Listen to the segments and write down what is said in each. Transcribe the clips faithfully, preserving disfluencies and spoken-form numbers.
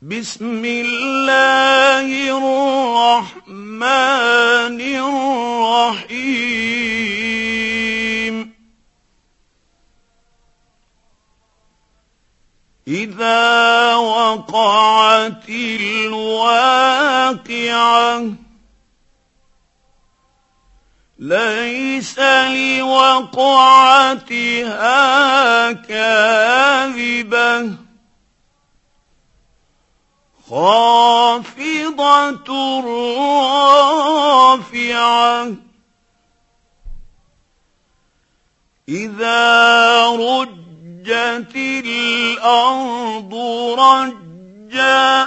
بسم الله الرحمن الرحيم إذا وقعت الواقعة ليس لوقعتها كاذبة خافضة رافعة إذا رجت الأرض رجا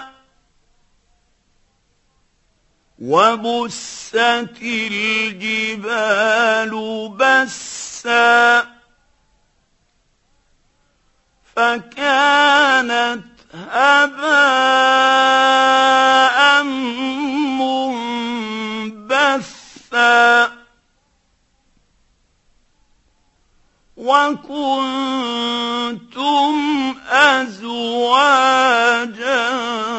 وبست الجبال بسا فكانت هباء منبثا وكنتم أزواجا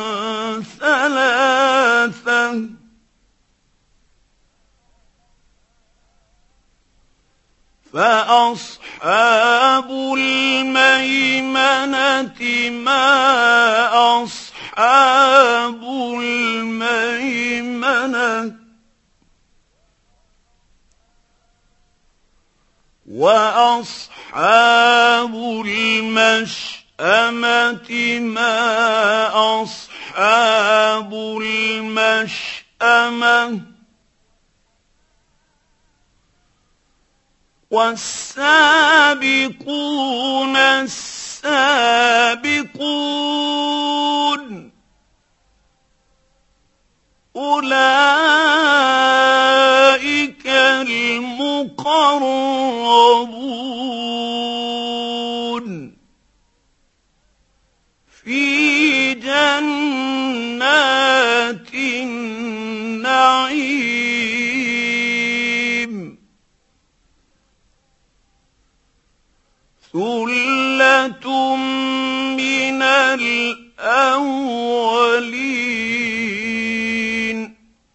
ثلاثة فأصحاب الميمنة ما أصحاب الميمنة وأصحاب المشأمة ما أصحاب المشأمة والسابقون السابقون أولئك المقربون في جنات النعيم ثلة من الأولين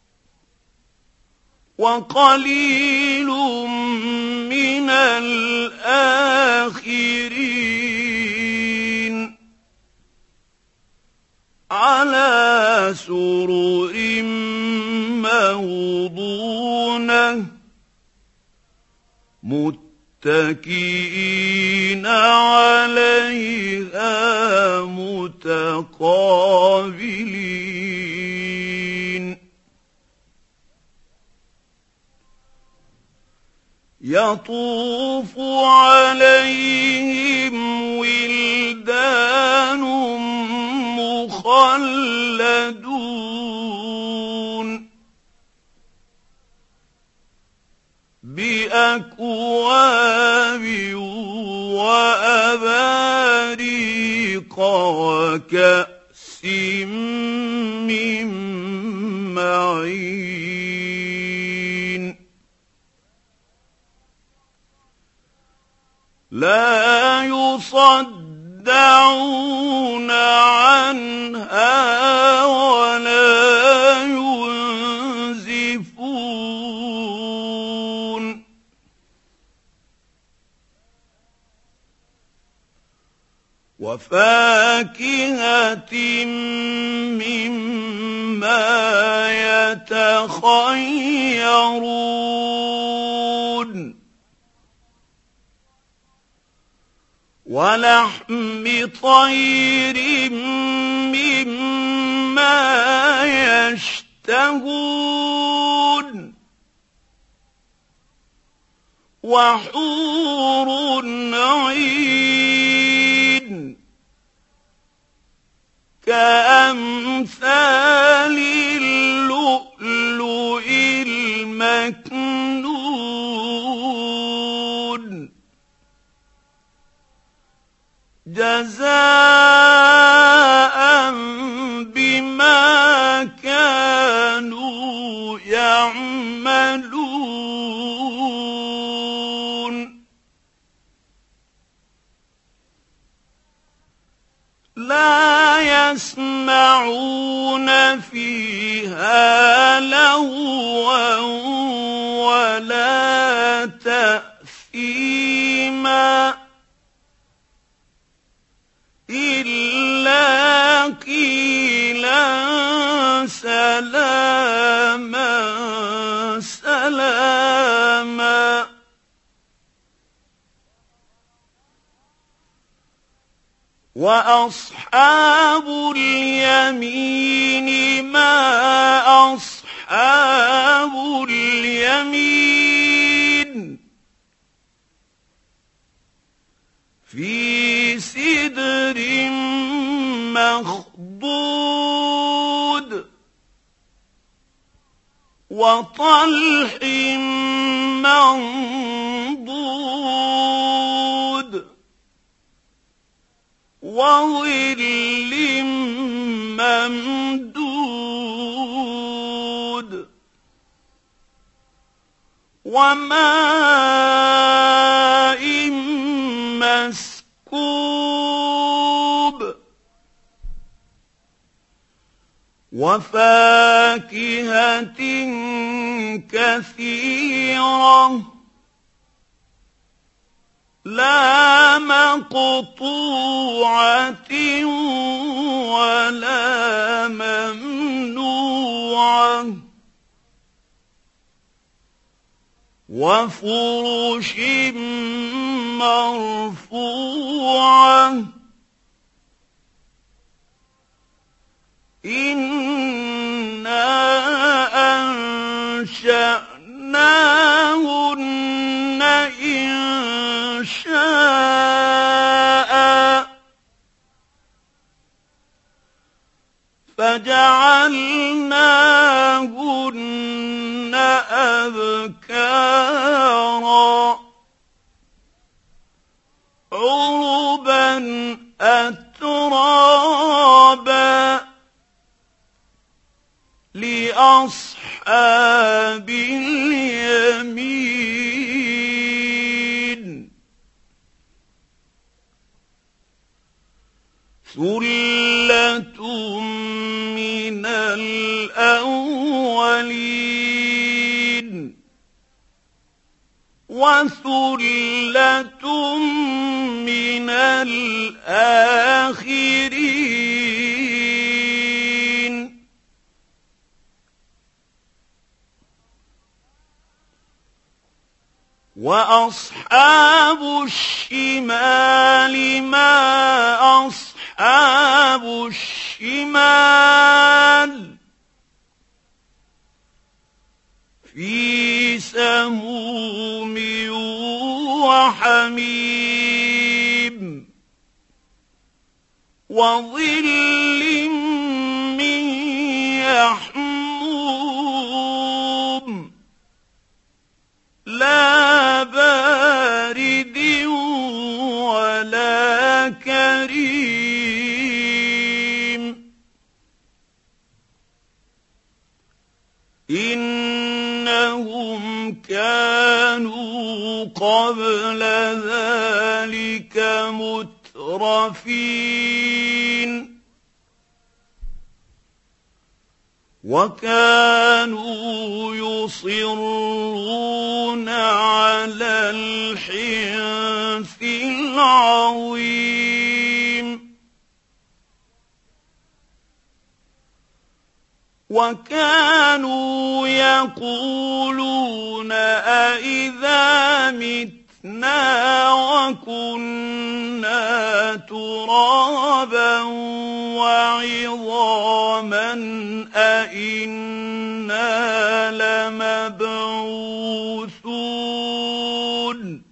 وقليل من الآخرين على سرر موضونة متكئين عليها متقابلين يطوف عليهم ولدان مخلدون بأكواب وأباريق وكأس من معين لا يصدعون عنها ولا ينزفون وفاكهة مما يتخيرون ولحم طير مما يشتهون وحور عين كأمثال اللؤلؤ المكنون جزاء بما كانوا يعملون لا يسمعون يسمعون فيها لغوا ولا تأثيما إلا قيلا سلاما سلاما وأصحاب اليمين ما أصحاب اليمين في سدر مخضود وطلح منضود وظل ممدود وماء مسكوب وفاكهة كثيرة لا مقطوعة ولا ممنوعة وفرش مرفوعة إنا أنشأناهن إنشاء فجعلناهن أبكارا عربا أترابا لأصحاب اليمين ثلة من الأولين وثلة من الآخرين وأصحاب الشمال ما أصحاب الشمال في سموم وحميم وظل من يحموم لا بارد ولا كريم إنهم كانوا قبل ذلك مترفين وكانوا يصرون على الحنث العظيم وكانوا يقولون أإذا متنا وكنا ترابا وعظاما أإنا لمبعوثون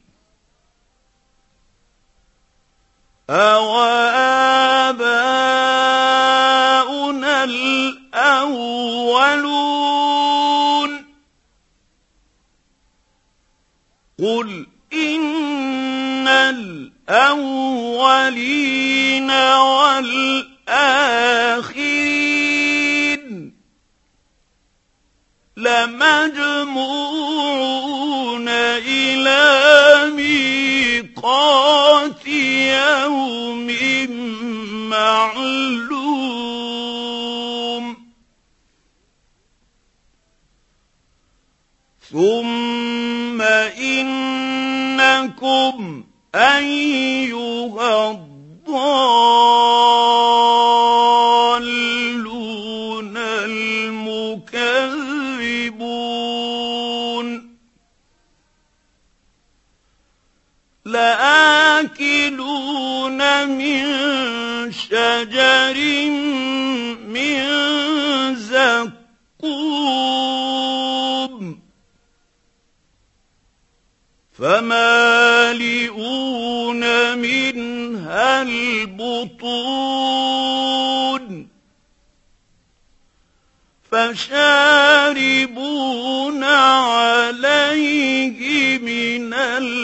أوآباؤنا الأولون قل إن الأولين والآخرين لمجموعون إلى ميقات يوم معلوم أيها الضالون المكذبون لآكلون من شجر من زقوم فمالئون منها البطون فشاربون عليه من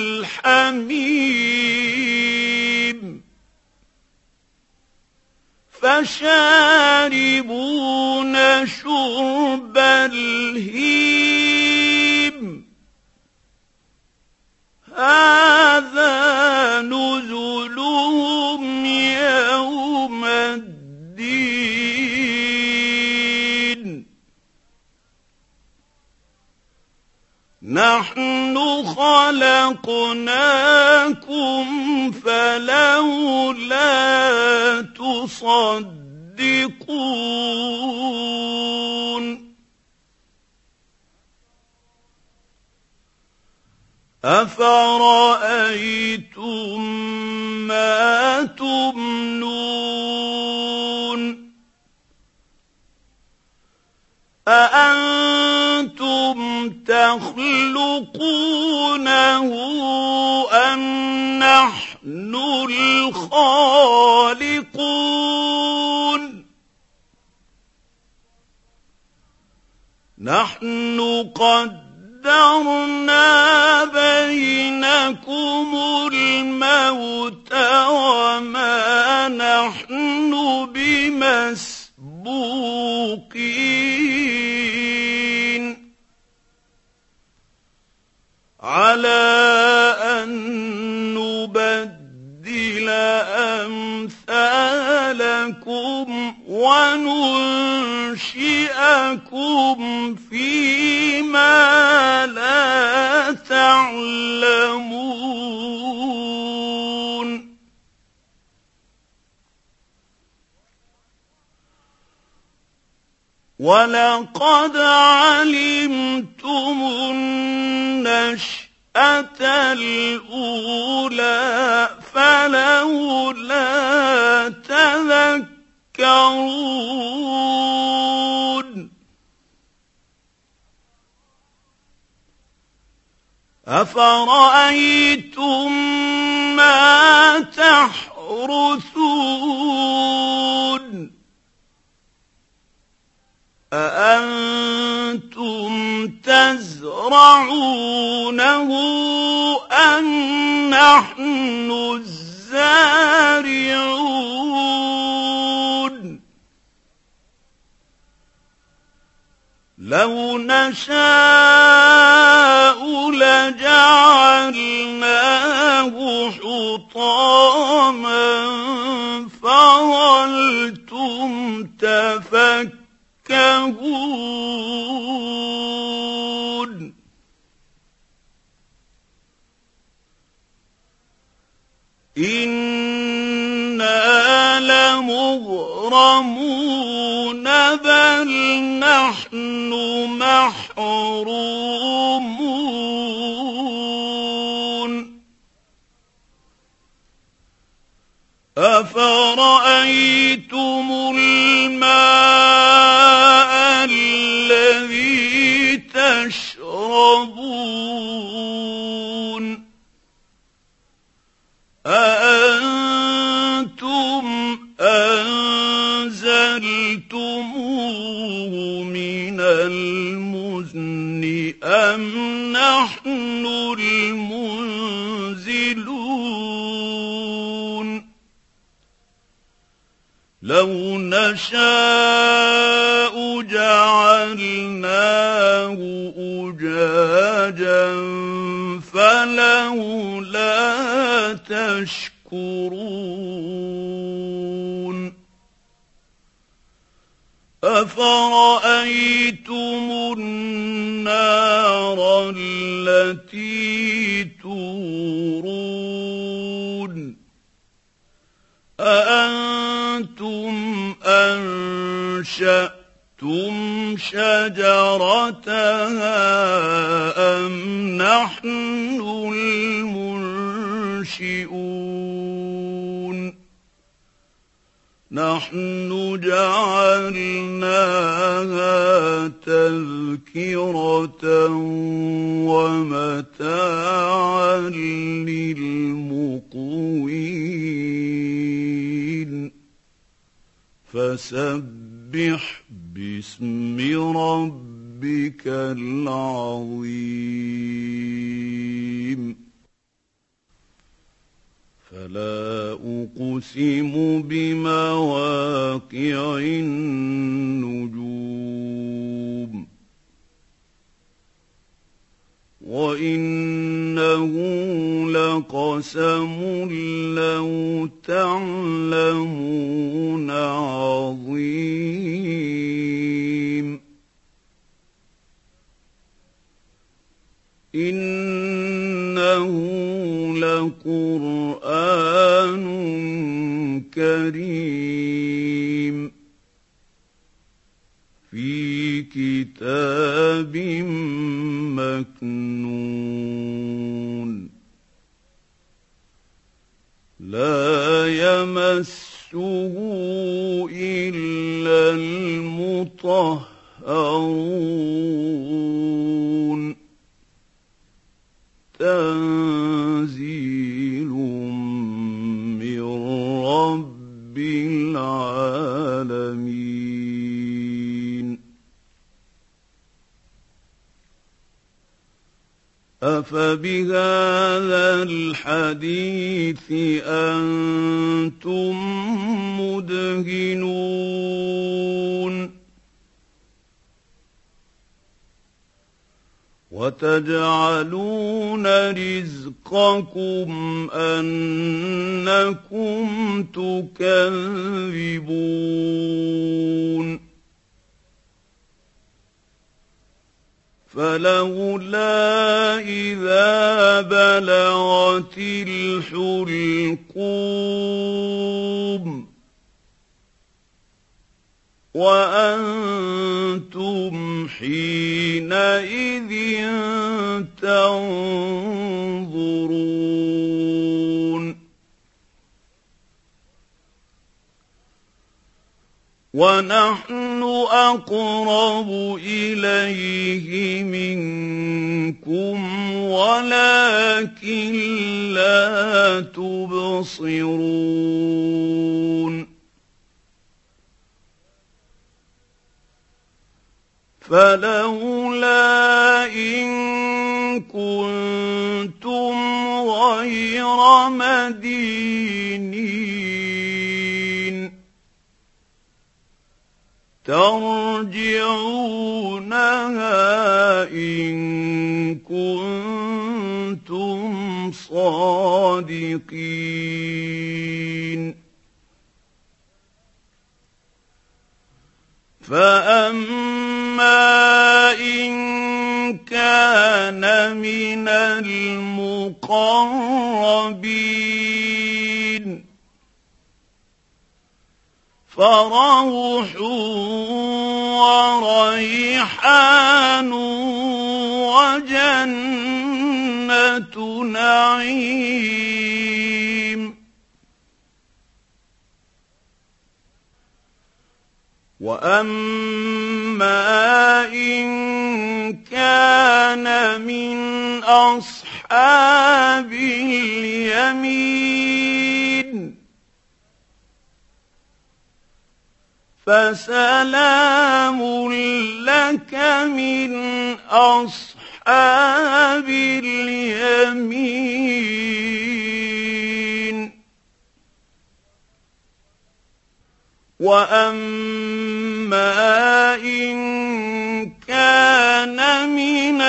الحميم فشاربون شرب الهيم هذا نزلهم يوم الدين نحن خلقناكم فلولا تصدقون أفرأيتم ما تمنون أأنتم تخلقونه أم نحن الخالقون نحن قدرنا بينكم الموت وما نحن بمسبوقين على أن نبدل أمثالكم وننشئكم فيما لا تعلمون ولقد علمتم النشأة الأولى فلولا تذكرون أفرأيتم ما تحرثون أأنتم تزرعونه أم نحن الزارعون لو نشاء لجعلناه حطاما فظلتم تفكهون إنا لمغرمون بل نحن محرومون أفرأيتم الماء الذي تشربون أأنتم أنزلتموه من المزن أم نحن المنزلون لو نشاء جعلناه أجاجا فلولا تشكرون أفرأيتم النار التي تورون أأنتم أنشأتم شجرتها أم نحن المنشئون نحن جعلناها تذكرة ومتاعا للمقوين فسبح باسم ربك العظيم فلا أقسم بمواقع النجوم وإنه لقسم لو تعلمون عظيم إنه لقرآن كريم في كتاب مكنون لا يمسه إلا المطهرون تنزيل من رب العالمين أفبهذا الحديث أنتم مدهنون وتجعلون رزقكم أنكم تكذبون فلولا إذا بلغت الحلقوم وأنتم حينئذ تنظرون ونحن أقرب إليه منكم ولكن لا تبصرون فلولا إن كنتم غير مدينين ترجعونها إن كنتم صادقين فأما إن كان من المقربين فروح وريحان وجنة نعيم وأما إن كان من أصحاب اليمين فسلام لك من أصحاب اليمين وأما إن كان من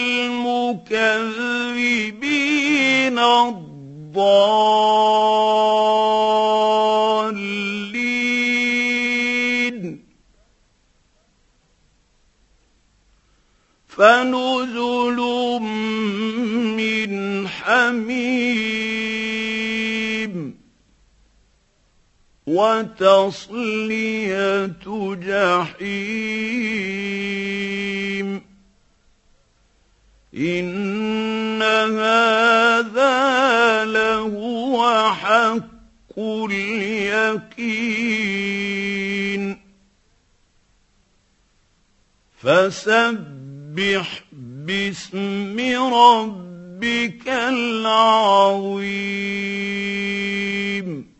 المكذبين الضالين فنزل من حميم وتصلية جحيم إن هذا لهو حق اليقين فسبح باسم ربك العظيم